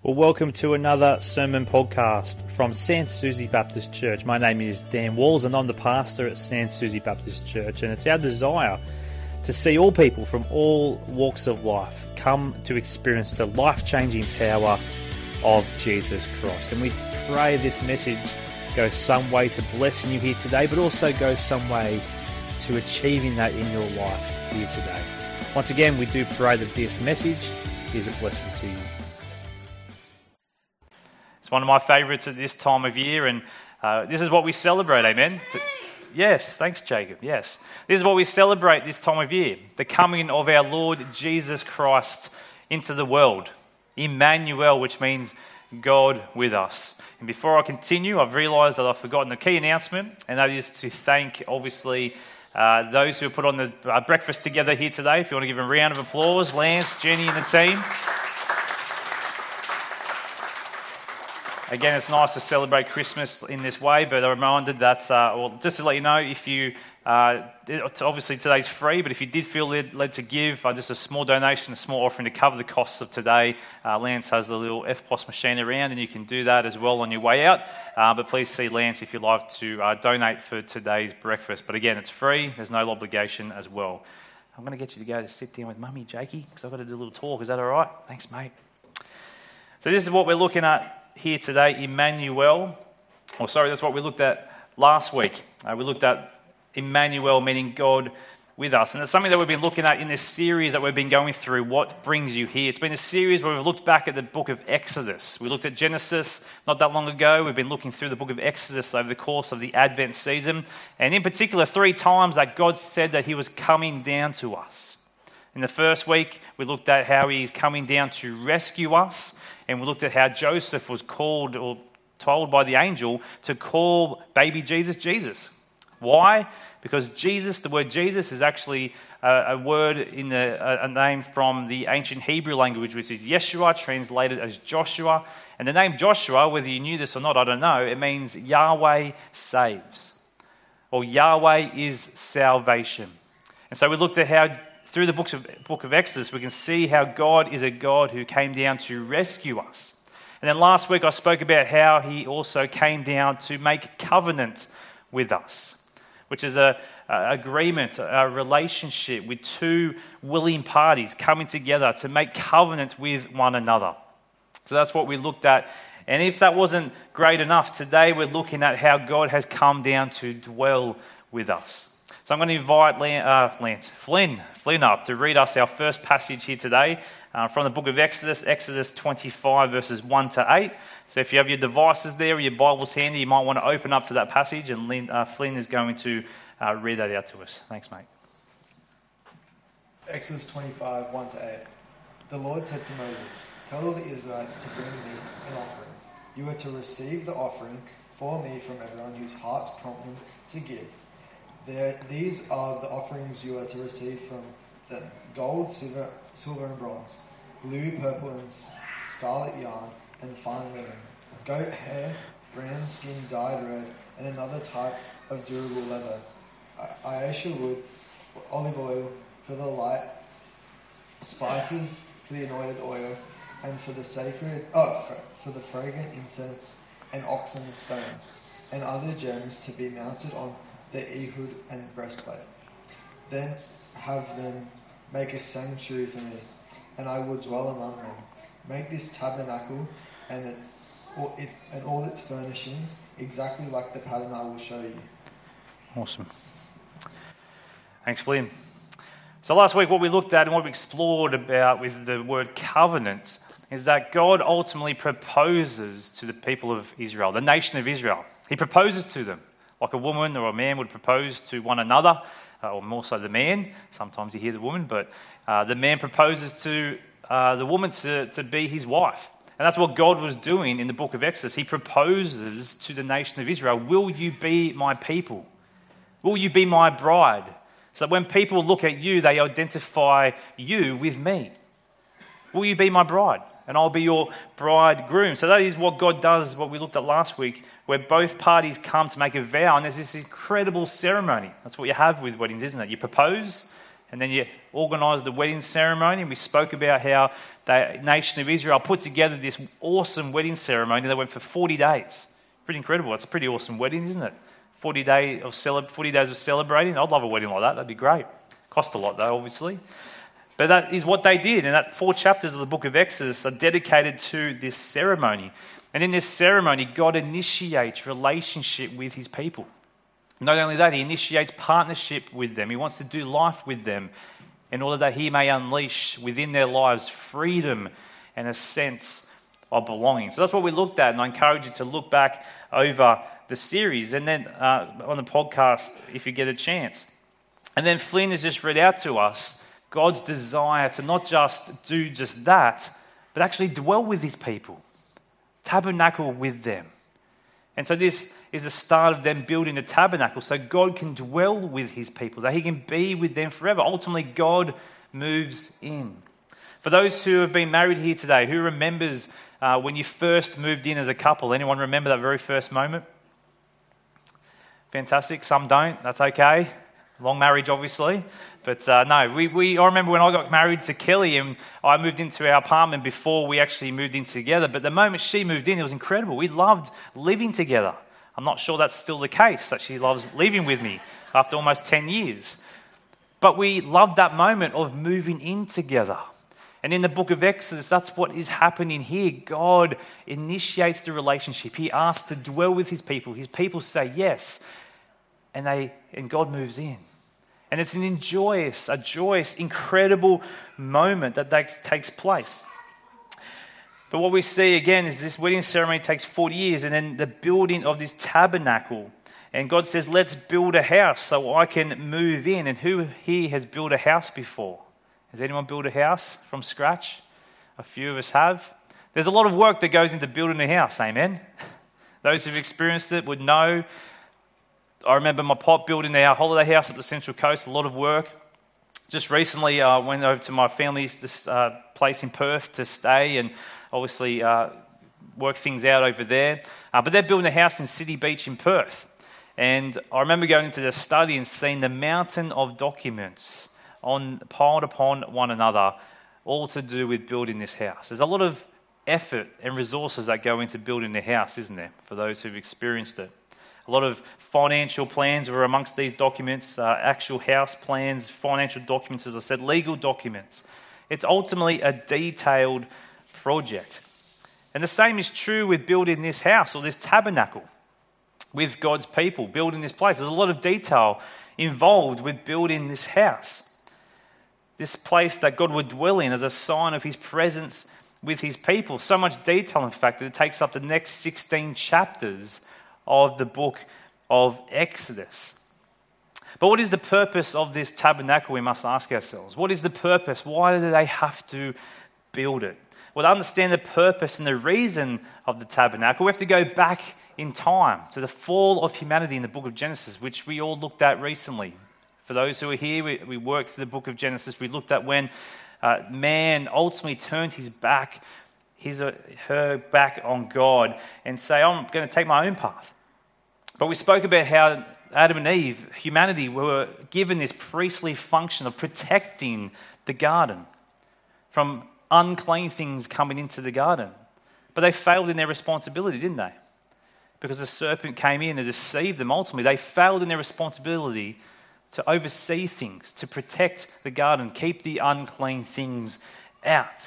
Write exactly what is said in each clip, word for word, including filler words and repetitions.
Well, welcome to another sermon podcast from Sans Souci Baptist Church. My name is Dan Walls and I'm the pastor at Sans Souci Baptist Church, and it's our desire to see all people from all walks of life come to experience the life-changing power of Jesus Christ. And we pray this message goes some way to blessing you here today, but also goes some way to achieving that in your life here today. Once again, we do pray that this message is a blessing to you. It's one of my favourites at this time of year, and uh, this is what we celebrate, amen? Yes, thanks Jacob, yes. This is what we celebrate this time of year, the coming of our Lord Jesus Christ into the world. Emmanuel, which means God with us. And before I continue, I've realised that I've forgotten a key announcement, and that is to thank, obviously, uh, those who have put on the uh, breakfast together here today. If you want to give them a round of applause, Lance, Jenny and the team. Again, it's nice to celebrate Christmas in this way, but a reminder that, uh, well, just to let you know, if you, uh, obviously today's free, but if you did feel led, led to give, uh, just a small donation, a small offering to cover the costs of today, uh, Lance has the little F P O S machine around, and you can do that as well on your way out. Uh, but please see Lance if you'd like to uh, donate for today's breakfast. But again, it's free, there's no obligation as well. I'm going to get you to go to sit down with Mummy, Jakey, because I've got to do a little talk. Is that all right? Thanks, mate. So this is what we're looking at here today, Emmanuel. Or sorry, that's what we looked at last week. Uh, we looked at Emmanuel, meaning God with us. And it's something that we've been looking at in this series that we've been going through, What Brings You Here. It's been a series where we've looked back at the book of Exodus. We looked at Genesis not that long ago. We've been looking through the book of Exodus over the course of the Advent season. And in particular, three times that God said that he was coming down to us. In the first week, we looked at how he's coming down to rescue us. And we looked at how Joseph was called or told by the angel to call baby Jesus, Jesus. Why? Because Jesus, the word Jesus is actually a, a word in the, a, a name from the ancient Hebrew language, which is Yeshua, translated as Joshua. And the name Joshua, whether you knew this or not, I don't know, it means Yahweh saves. Or Yahweh is salvation. And so we looked at how through the books of, book of Exodus, we can see how God is a God who came down to rescue us. And then last week I spoke about how he also came down to make covenant with us, which is a, a agreement, a relationship with two willing parties coming together to make covenant with one another. So that's what we looked at. And if that wasn't great enough, today we're looking at how God has come down to dwell with us. So I'm going to invite uh, Lance, Flynn, Flynn up to read us our first passage here today uh, from the book of Exodus, Exodus twenty-five, verses one to eight. So if you have your devices there or your Bibles handy, you might want to open up to that passage, and Lynn, uh, Flynn is going to uh, read that out to us. Thanks, mate. Exodus twenty-five, one to eight. The Lord said to Moses, "Tell all the Israelites to bring me an offering. You are to receive the offering for me from everyone whose hearts prompt them to give. There, these are the offerings you are to receive from them: gold, silver, silver and bronze, blue, purple and scarlet yarn, and fine linen, goat hair, ram skin dyed red, and another type of durable leather, acacia wood, olive oil for the light, spices for the anointed oil, and for the sacred, oh, for, for the fragrant incense, and oxen stones, and other gems to be mounted on the ehud and breastplate. Then have them make a sanctuary for me, and I will dwell among them. Make this tabernacle and it, all, it, and all its furnishings exactly like the pattern I will show you." Awesome. Thanks, Flynn. So last week what we looked at and what we explored about with the word covenant is that God ultimately proposes to the people of Israel, the nation of Israel. He proposes to them. Like a woman or a man would propose to one another, uh, or more so the man. Sometimes you hear the woman, but uh, the man proposes to uh, the woman to, to be his wife. And that's what God was doing in the book of Exodus. He proposes to the nation of Israel, "Will you be my people? Will you be my bride?" So that when people look at you, they identify you with me. "Will you be my bride? And I'll be your bridegroom." So that is what God does, what we looked at last week, where both parties come to make a vow, and there's this incredible ceremony. That's what you have with weddings, isn't it? You propose, and then you organised the wedding ceremony, and we spoke about how the nation of Israel put together this awesome wedding ceremony that went for forty days. Pretty incredible. It's a pretty awesome wedding, isn't it? forty, day of cele- forty days of celebrating. I'd love a wedding like that. That'd be great. Cost a lot though, obviously. But that is what they did. And that four chapters of the book of Exodus are dedicated to this ceremony. And in this ceremony, God initiates relationship with his people. Not only that, he initiates partnership with them. He wants to do life with them in order that he may unleash within their lives freedom and a sense of belonging. So that's what we looked at, and I encourage you to look back over the series and then uh, on the podcast if you get a chance. And then Flynn has just read out to us God's desire to not just do just that, but actually dwell with his people, tabernacle with them. And so this is the start of them building a tabernacle so God can dwell with his people, that he can be with them forever. Ultimately, God moves in. For those who have been married here today, who remembers uh, when you first moved in as a couple? Anyone remember that very first moment? Fantastic. Some don't. That's okay. Long marriage, obviously. But uh, no, we, we, I remember when I got married to Kelly and I moved into our apartment before we actually moved in together. But the moment she moved in, it was incredible. We loved living together. I'm not sure that's still the case, that she loves living with me after almost ten years. But we loved that moment of moving in together. And in the book of Exodus, that's what is happening here. God initiates the relationship. He asks to dwell with his people. His people say yes, and they and God moves in. And it's an joyous, a joyous, incredible moment that takes, takes place. But what we see again is this wedding ceremony takes forty years, and then the building of this tabernacle. And God says, let's build a house so I can move in. And who here has built a house before? Has anyone built a house from scratch? A few of us have. There's a lot of work that goes into building a house, amen? Those who've experienced it would know. I remember my pop building our holiday house at the Central Coast, a lot of work. Just recently, I uh, went over to my family's this, uh, place in Perth to stay and obviously uh, work things out over there. Uh, but they're building a house in City Beach in Perth. And I remember going into the study and seeing the mountain of documents on piled upon one another, all to do with building this house. There's a lot of effort and resources that go into building the house, isn't there, for those who've experienced it? A lot of financial plans were amongst these documents, uh, actual house plans, financial documents, as I said, legal documents. It's ultimately a detailed project. And the same is true with building this house or this tabernacle with God's people, building this place. There's a lot of detail involved with building this house. This place that God would dwell in as a sign of his presence with his people. So much detail, in fact, that it takes up the next sixteen chapters of the book of Exodus. But what is the purpose of this tabernacle, we must ask ourselves? What is the purpose? Why do they have to build it? Well, to understand the purpose and the reason of the tabernacle, we have to go back in time to the fall of humanity in the book of Genesis, which we all looked at recently. For those who are here, we, we worked through the book of Genesis. We looked at when uh, man ultimately turned his back, his uh, her back on God and say, I'm going to take my own path. But we spoke about how Adam and Eve, humanity, were given this priestly function of protecting the garden from unclean things coming into the garden. But they failed in their responsibility, didn't they? Because the serpent came in and deceived them ultimately. They failed in their responsibility to oversee things, to protect the garden, keep the unclean things out.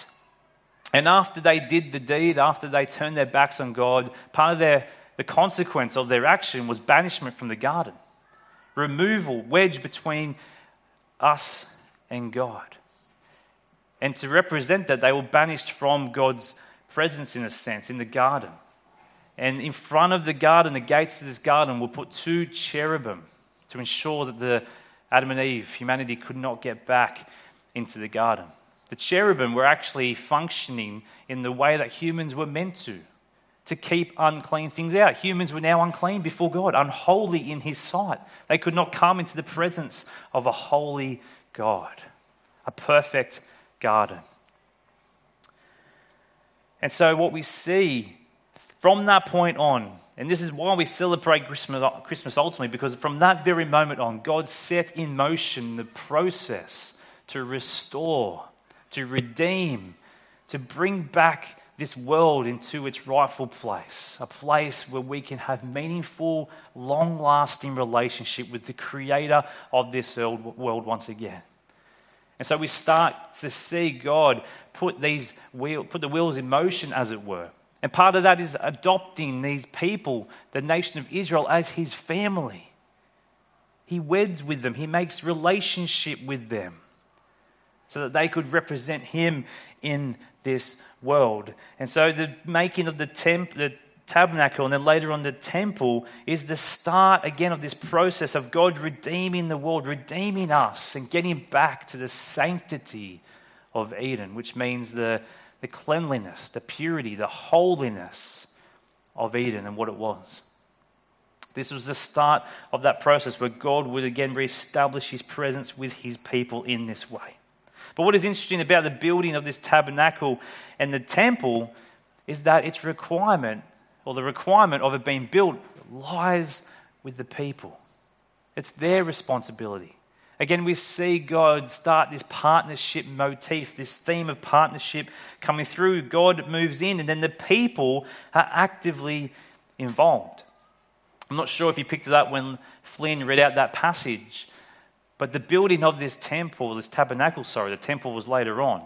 And after they did the deed, after they turned their backs on God, part of their the consequence of their action was banishment from the garden. Removal, wedge between us and God. And to represent that, they were banished from God's presence, in a sense, in the garden. And in front of the garden, the gates of this garden, were put two cherubim to ensure that the Adam and Eve, humanity, could not get back into the garden. The cherubim were actually functioning in the way that humans were meant to, to keep unclean things out. Humans were now unclean before God, unholy in his sight. They could not come into the presence of a holy God, a perfect garden. And so what we see from that point on, and this is why we celebrate Christmas, Christmas ultimately, because from that very moment on, God set in motion the process to restore, to redeem, to bring back this world into its rightful place, a place where we can have meaningful, long-lasting relationship with the creator of this world once again. And so we start to see God put these wheel, put the wheels in motion, as it were. And part of that is adopting these people, the nation of Israel, as his family. He weds with them. He makes relationship with them so that they could represent him in this world. And so the making of the temp, the tabernacle, and then later on the temple, is the start again of this process of God redeeming the world, redeeming us, and getting back to the sanctity of Eden, which means the, the cleanliness, the purity, the holiness of Eden and what it was. This was the start of that process where God would again reestablish his presence with his people in this way. But what is interesting about the building of this tabernacle and the temple is that its requirement, or the requirement of it being built, lies with the people. It's their responsibility. Again, we see God start this partnership motif, this theme of partnership coming through. God moves in, and then the people are actively involved. I'm not sure if you picked it up when Flynn read out that passage, but the building of this temple, this tabernacle, sorry, the temple was later on.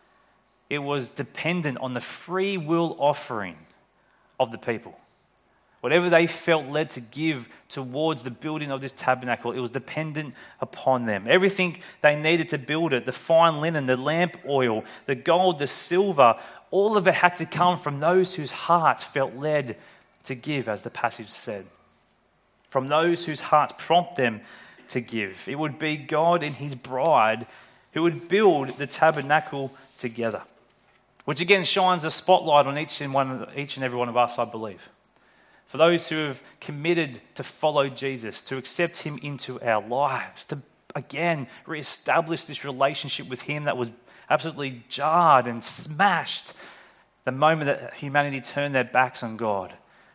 It was dependent on the free will offering of the people. Whatever they felt led to give towards the building of this tabernacle, it was dependent upon them. Everything they needed to build it, the fine linen, the lamp oil, the gold, the silver, all of it had to come from those whose hearts felt led to give, as the passage said. From those whose hearts prompt them to give. It would be God and his bride who would build the tabernacle together, which again shines a spotlight on each and one, each and every one of us, I believe. For those who have committed to follow Jesus, to accept him into our lives, to again reestablish this relationship with him that was absolutely jarred and smashed the moment that humanity turned their backs on God.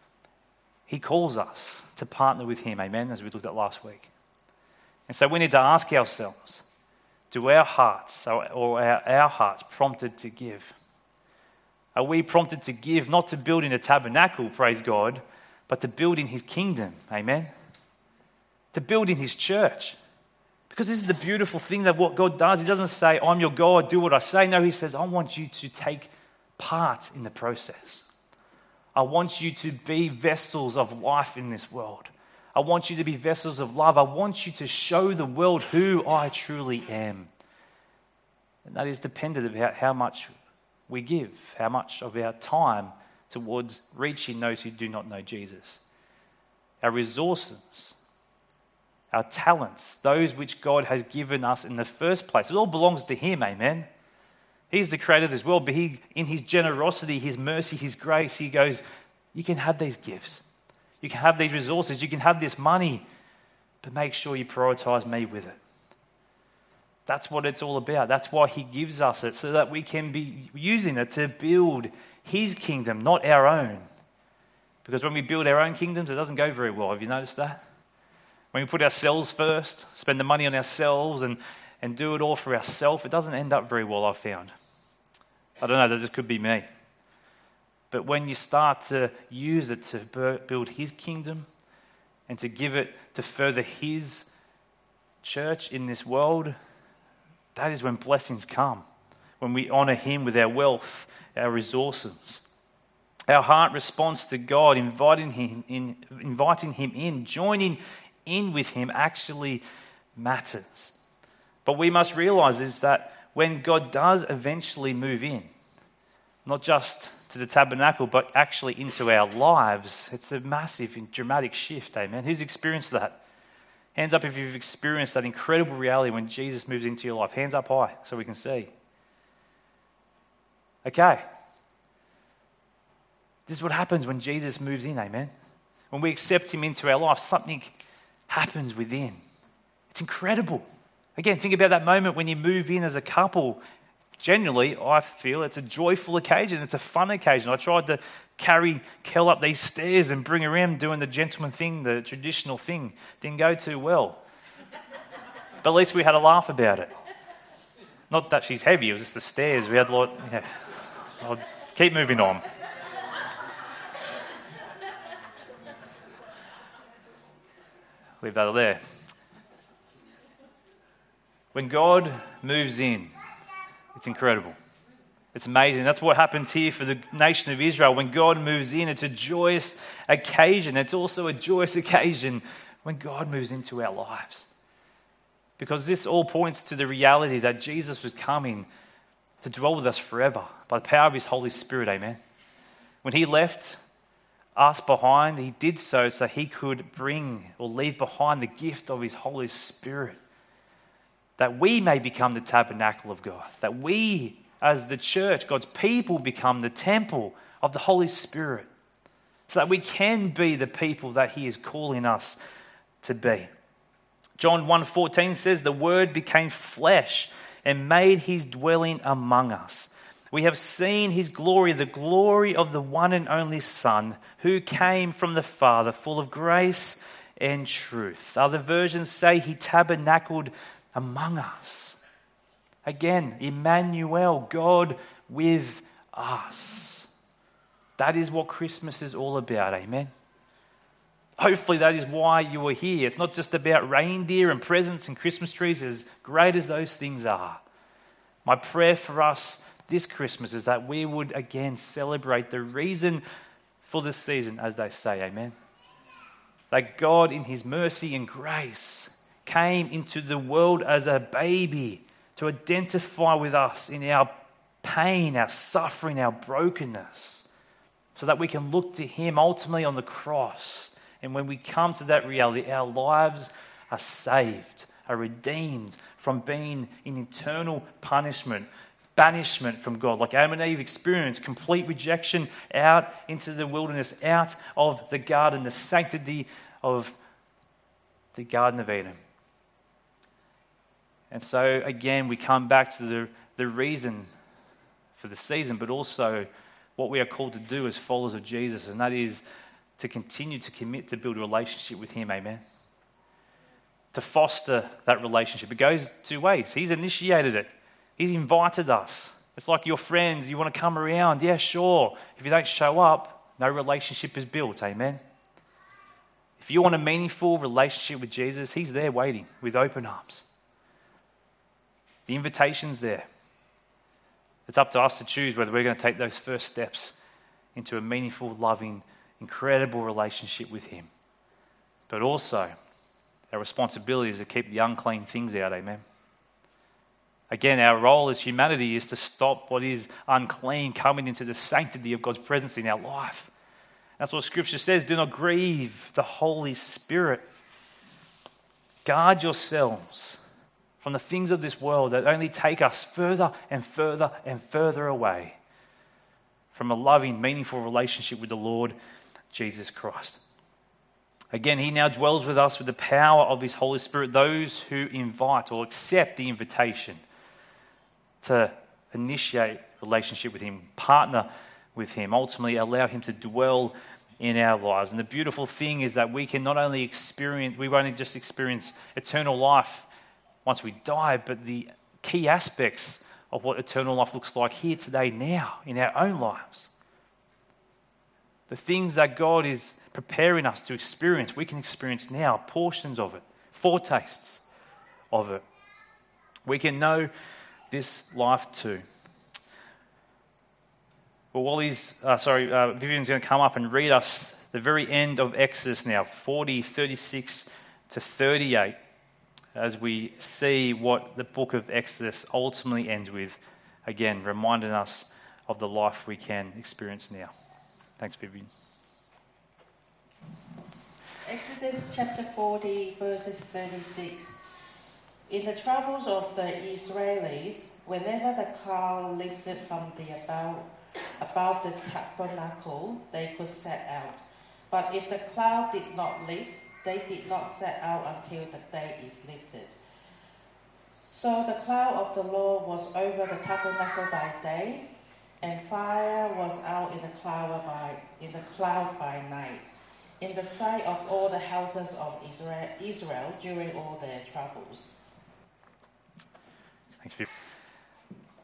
He calls us to partner with him, amen, as we looked at last week. And so we need to ask ourselves, do our hearts or our, our hearts prompted to give? Are we prompted to give, not to building a tabernacle, praise God, but to building his kingdom, amen? To building his church. Because this is the beautiful thing that what God does. He doesn't say, I'm your God, do what I say. No, he says, I want you to take part in the process. I want you to be vessels of life in this world. I want you to be vessels of love. I want you to show the world who I truly am. And that is dependent about how much we give, how much of our time towards reaching those who do not know Jesus. Our resources, our talents, those which God has given us in the first place. It all belongs to him, amen? He's the creator of this world, but he, in his generosity, his mercy, his grace, he goes, you can have these gifts. You can have these resources, you can have this money, but make sure you prioritize me with it. That's what it's all about. That's why he gives us it, so that we can be using it to build his kingdom, not our own. Because when we build our own kingdoms, it doesn't go very well. Have you noticed that? When we put ourselves first, spend the money on ourselves and, and do it all for ourselves, it doesn't end up very well, I've found. I don't know, that just could be me. But when you start to use it to build his kingdom and to give it to further his church in this world, that is when blessings come. When we honor him with our wealth, our resources. Our heart responds to God, inviting him in, inviting him in, joining in with him actually matters. But we must realize is that when God does eventually move in, not just to the tabernacle, but actually into our lives, it's a massive and dramatic shift, amen? Who's experienced that? Hands up if you've experienced that incredible reality when Jesus moves into your life. Hands up high so we can see. Okay. This is what happens when Jesus moves in, amen? When we accept him into our life, something happens within. It's incredible. Again, think about that moment when you move in as a couple. Generally, I feel it's a joyful occasion. It's a fun occasion. I tried to carry Kel up these stairs and bring her in doing the gentleman thing, the traditional thing. Didn't go too well. But at least we had a laugh about it. Not that she's heavy, it was just the stairs. We had a lot, yeah. I'll keep moving on. Leave that there. When God moves in, it's incredible. It's amazing. That's what happens here for the nation of Israel. When God moves in, it's a joyous occasion. It's also a joyous occasion when God moves into our lives. Because this all points to the reality that Jesus was coming to dwell with us forever by the power of his Holy Spirit, amen. When he left us behind, he did so so he could bring or leave behind the gift of his Holy Spirit, that we may become the tabernacle of God, that we as the church, God's people, become the temple of the Holy Spirit, so that we can be the people that he is calling us to be. John one fourteen says, the Word became flesh and made his dwelling among us. We have seen his glory, the glory of the one and only Son, who came from the Father, full of grace and truth. Other versions say he tabernacled among us. Again, Emmanuel, God with us. That is what Christmas is all about, amen. Hopefully that is why you are here. It's not just about reindeer and presents and Christmas trees, as great as those things are. My prayer for us this Christmas is that we would again celebrate the reason for the season, as they say, amen. That God in his mercy and grace came into the world as a baby to identify with us in our pain, our suffering, our brokenness, so that we can look to him ultimately on the cross. And when we come to that reality, our lives are saved, are redeemed from being in eternal punishment, banishment from God, like Adam and Eve experienced, complete rejection out into the wilderness, out of the garden, the sanctity of the Garden of Eden. And so, again, we come back to the, the reason for the season, but also what we are called to do as followers of Jesus, and that is to continue to commit to build a relationship with him, amen? To foster that relationship. It goes two ways. He's initiated it. He's invited us. It's like your friends, you want to come around. Yeah, sure. If you don't show up, no relationship is built, amen? If you want a meaningful relationship with Jesus, he's there waiting with open arms. The invitation's there. It's up to us to choose whether we're going to take those first steps into a meaningful, loving, incredible relationship with him. But also, our responsibility is to keep the unclean things out, amen? Again, our role as humanity is to stop what is unclean coming into the sanctity of God's presence in our life. That's what Scripture says. Do not grieve the Holy Spirit. Guard yourselves from the things of this world that only take us further and further and further away from a loving, meaningful relationship with the Lord Jesus Christ. Again, he now dwells with us with the power of his Holy Spirit. Those who invite or accept the invitation to initiate relationship with him, partner with him, ultimately allow him to dwell in our lives. And the beautiful thing is that we can not only experience, we won't just experience eternal life once we die, but the key aspects of what eternal life looks like here today, now, in our own lives. The things that God is preparing us to experience, we can experience now, portions of it, foretastes of it. We can know this life too. Well, while he's, uh, sorry, uh, Vivian's going to come up and read us the very end of Exodus now, forty, thirty-six to thirty-eight, as we see what the book of Exodus ultimately ends with, again, reminding us of the life we can experience now. Thanks, Vivian. Exodus chapter forty, verses thirty-six. In the travels of the Israelis, whenever the cloud lifted from the above, above the tabernacle, they could set out. But if the cloud did not lift, they did not set out until the day is lifted. So the cloud of the Lord was over the tabernacle by day, and fire was out in the cloud by in the cloud by night, in the sight of all the houses of Israel, Israel during all their travels. Thanks, Viv.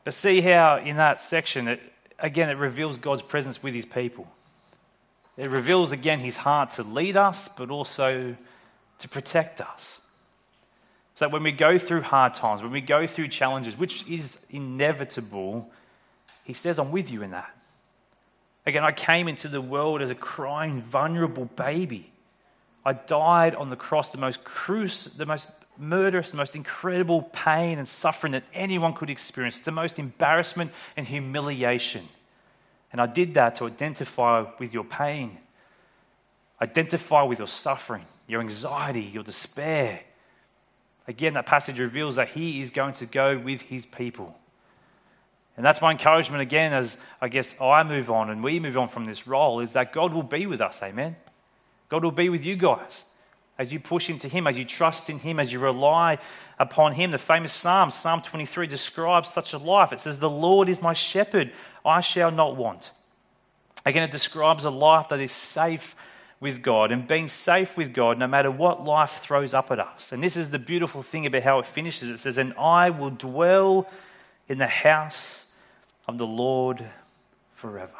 But see how in that section, it, again, it reveals God's presence with his people. It reveals again his heart to lead us, but also to protect us. So that when we go through hard times, when we go through challenges, which is inevitable, he says, I'm with you in that. Again, I came into the world as a crying, vulnerable baby. I died on the cross, the most crucial, the most murderous, the most incredible pain and suffering that anyone could experience, the most embarrassment and humiliation. And I did that to identify with your pain, identify with your suffering, your anxiety, your despair. Again, that passage reveals that he is going to go with his people. And that's my encouragement again as I guess I move on and we move on from this role, is that God will be with us, amen? God will be with you guys as you push into him, as you trust in him, as you rely upon him. The famous Psalm, Psalm twenty-three, describes such a life. It says, the Lord is my shepherd, I shall not want. Again, it describes a life that is safe with God, and being safe with God no matter what life throws up at us. And this is the beautiful thing about how it finishes. It says, and I will dwell in the house of the Lord forever.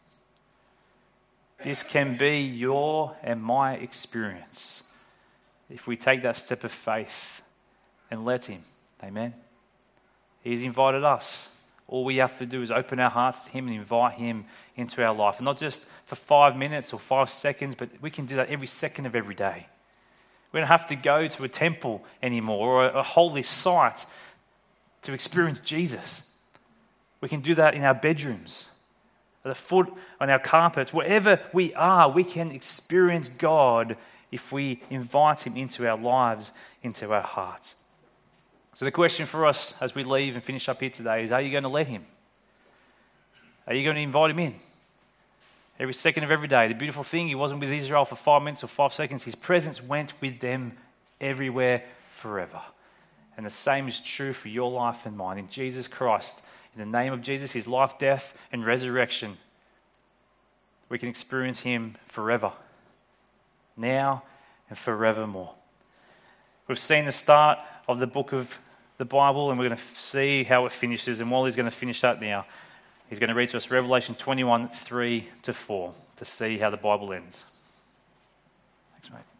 This can be your and my experience if we take that step of faith and let him. Amen. He's invited us. All we have to do is open our hearts to him and invite him into our life. And not just for five minutes or five seconds, but we can do that every second of every day. We don't have to go to a temple anymore or a holy site to experience Jesus. We can do that in our bedrooms, at the foot on our carpets, wherever we are, we can experience God if we invite him into our lives, into our hearts. So the question for us as we leave and finish up here today is, are you going to let him? Are you going to invite him in? Every second of every day. The beautiful thing, he wasn't with Israel for five minutes or five seconds. His presence went with them everywhere forever. And the same is true for your life and mine. In Jesus Christ, in the name of Jesus, his life, death, and resurrection, we can experience him forever, now and forevermore. We've seen the start of the book of the Bible, and we're going to see how it finishes. And while he's going to finish that now, he's going to read to us Revelation twenty-one, three to four, to see how the Bible ends. Thanks, mate.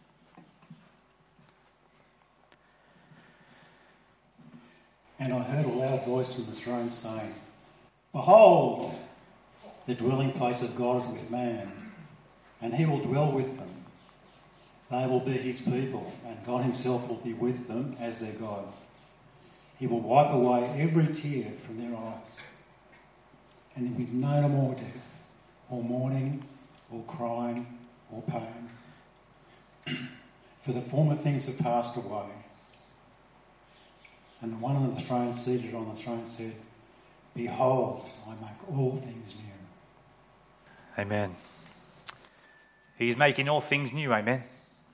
And I heard a loud voice from the throne saying, behold, the dwelling place of God is with man, and he will dwell with them. They will be his people, and God himself will be with them as their God. He will wipe away every tear from their eyes, and there will be no more death, or mourning, or crying, or pain. For the former things have passed away. And the one on the throne, seated on the throne, said, behold, I make all things new. Amen. He's making all things new, amen.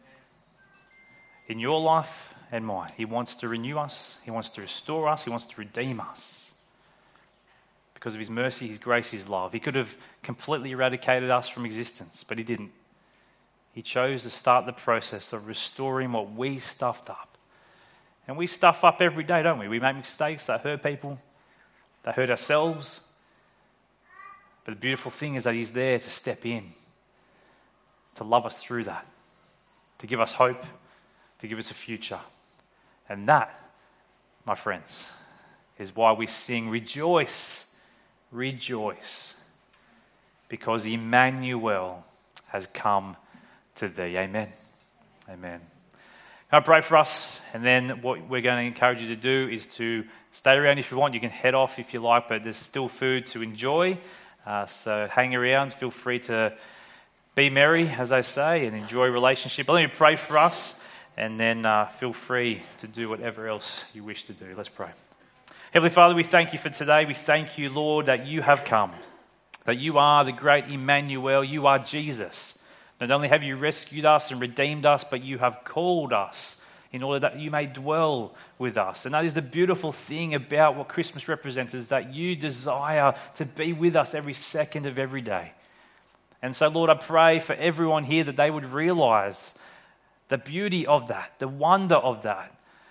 In your life and mine, he wants to renew us, he wants to restore us, he wants to redeem us. Because of his mercy, his grace, his love. He could have completely eradicated us from existence, but he didn't. He chose to start the process of restoring what we stuffed up. And we stuff up every day, don't we? We make mistakes that hurt people, that hurt ourselves. But the beautiful thing is that he's there to step in, to love us through that, to give us hope, to give us a future. And that, my friends, is why we sing, rejoice, rejoice, because Emmanuel has come to thee. Amen. Amen. Can I pray for us? And then what we're going to encourage you to do is to stay around if you want. You can head off if you like, but there's still food to enjoy. Uh, so hang around. Feel free to be merry, as I say, and enjoy relationship. But let me pray for us, and then uh, feel free to do whatever else you wish to do. Let's pray. Heavenly Father, we thank you for today. We thank you, Lord, that you have come, that you are the great Emmanuel. You are Jesus. Not only have you rescued us and redeemed us, but you have called us in order that you may dwell with us. And that is the beautiful thing about what Christmas represents, is that you desire to be with us every second of every day. And so, Lord, I pray for everyone here that they would realize the beauty of that, the wonder of that,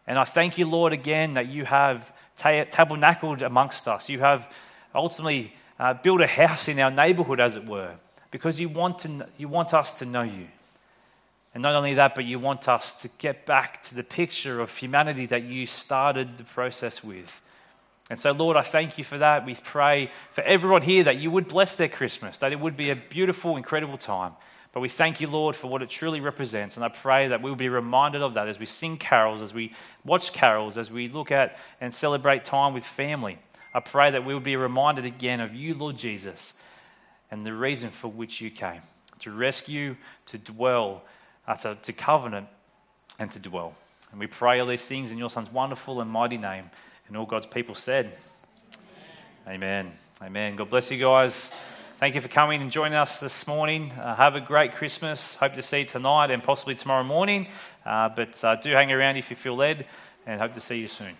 And I thank you, Lord, again that you have ta- tabernacled amongst us. You have ultimately uh, built a house in our neighborhood, as it were, because you want to, you want us to know you. And not only that, but you want us to get back to the picture of humanity that you started the process with. And so, Lord, I thank you for that. We pray for everyone here that you would bless their Christmas, that it would be a beautiful, incredible time. But we thank you, Lord, for what it truly represents. And I pray that we'll be reminded of that as we sing carols, as we watch carols, as we look at and celebrate time with family. I pray that we'll be reminded again of you, Lord Jesus, and the reason for which you came, to rescue, to dwell, uh, to, to covenant, and to dwell. And we pray all these things in your Son's wonderful and mighty name. And all God's people said, Amen. Amen. Amen. God bless you guys. Thank you for coming and joining us this morning. Uh, have a great Christmas. Hope to see you tonight and possibly tomorrow morning. Uh, but uh, do hang around if you feel led, and hope to see you soon.